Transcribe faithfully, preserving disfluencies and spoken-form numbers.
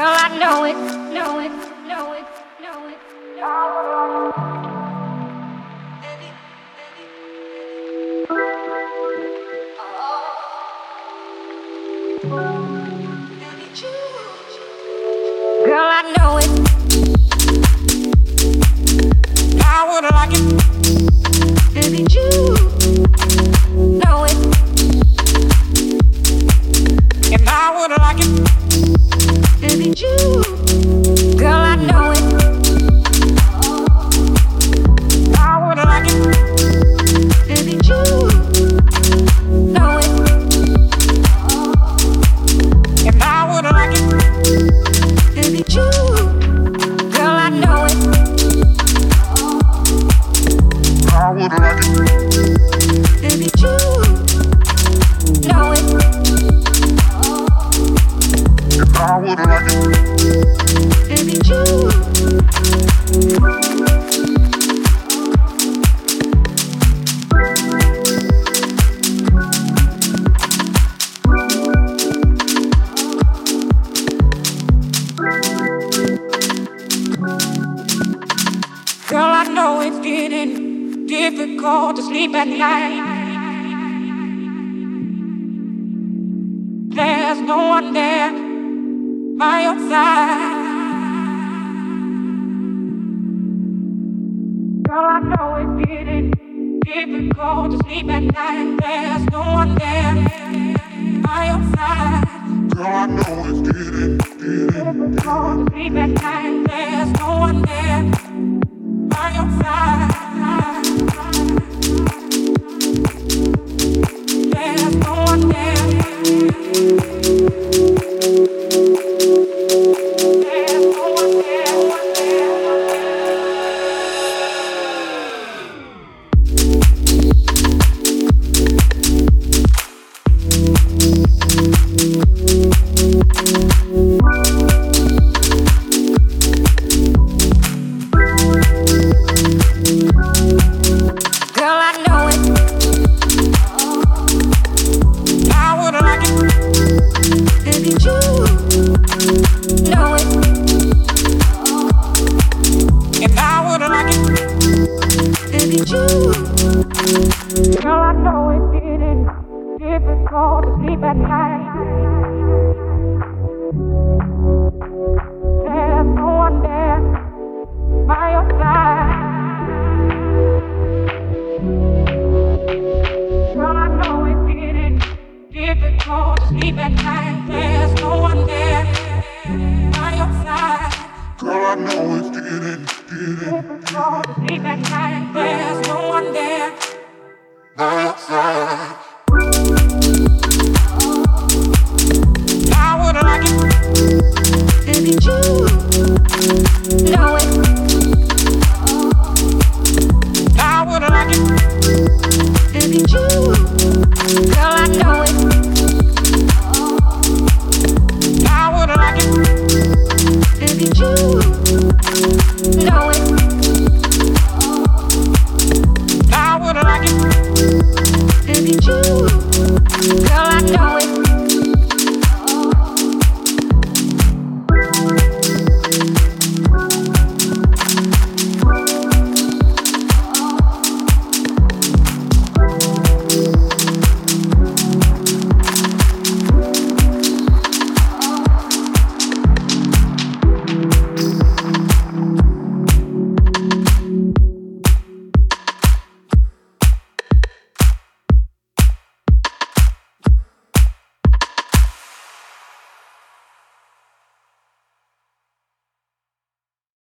Girl, I know it, know it, know it, know it, know it. Girl, I know it. I would like it. Baby, you know it. And I would like it. Baby, you. Girl, I know it. I would like it. Baby, you know it. And I would like it. Baby, you. Girl, I know it. I would like it. Baby, you know it. And I would like it. Baby, you. Girl, I know it's getting difficult to sleep at night. There's no one there by your side. Girl, I know it's getting difficult to sleep at night. There's no one there by your side. Girl, I know it's getting, getting difficult to sleep at night. There's no one there by your side. There's no one there. Baby, you